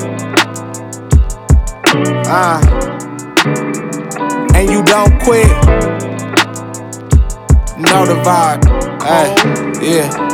And you don't quit. Know the vibe. Ay, yeah.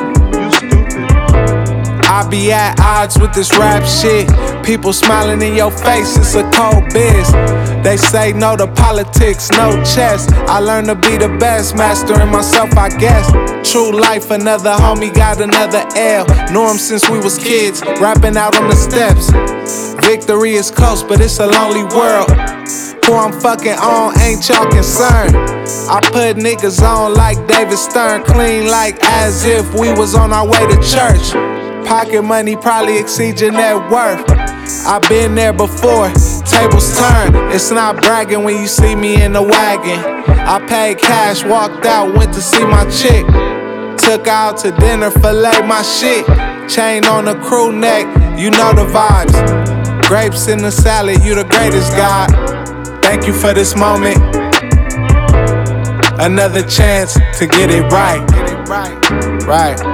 I be at odds with this rap shit. People smiling in your face, it's a cold biz. They say no to politics, no chess. I learned to be the best, mastering myself, I guess. True life, another homie got another L. Knew him since we was kids, rapping out on the steps. Victory is close, but it's a lonely world. Who I'm fucking on ain't y'all concerned. I put niggas on like David Stern, clean like as if we was on our way to church. Pocket money probably exceed your net worth. I've been there before, tables turn. It's not bragging when you see me in the wagon. I paid cash, walked out, went to see my chick. Took her out to dinner, fillet my shit. Chain on the crew neck, you know the vibes. Grapes in the salad, you the greatest, God. Thank you for this moment. Another chance to get it right. Right.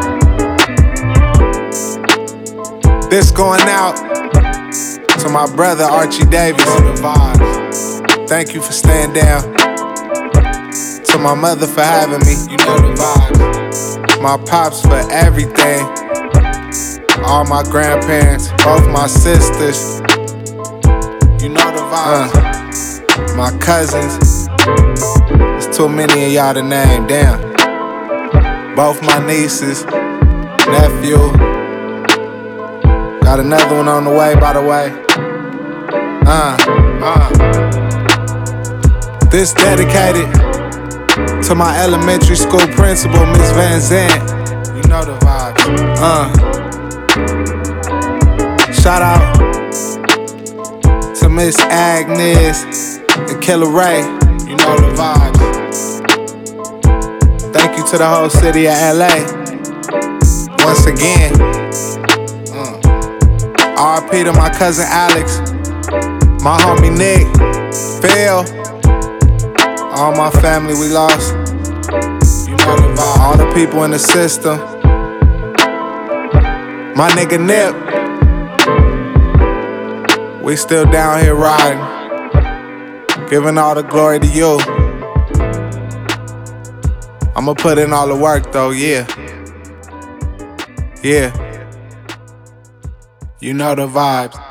This going out to my brother Archie Davis. Thank you for staying down. To my mother for having me. You know the vibes. My pops for everything. All my grandparents, both my sisters. You know the vibes. My cousins. There's too many of y'all to name, damn. Both my nieces, nephew. Got another one on the way, by the way. This dedicated to my elementary school principal, Miss Van Zandt. You know the vibes. Shout out to Miss Agnes and Killer Ray. You know the vibes. Thank you to the whole city of LA. Once again. R.I.P. to my cousin Alex, my homie Nick, Phil, all my family we lost. You know the vibe. All the people in the system. My nigga Nip, we still down here riding, giving all the glory to you. I'ma put in all the work though, yeah. Yeah. You know the vibes.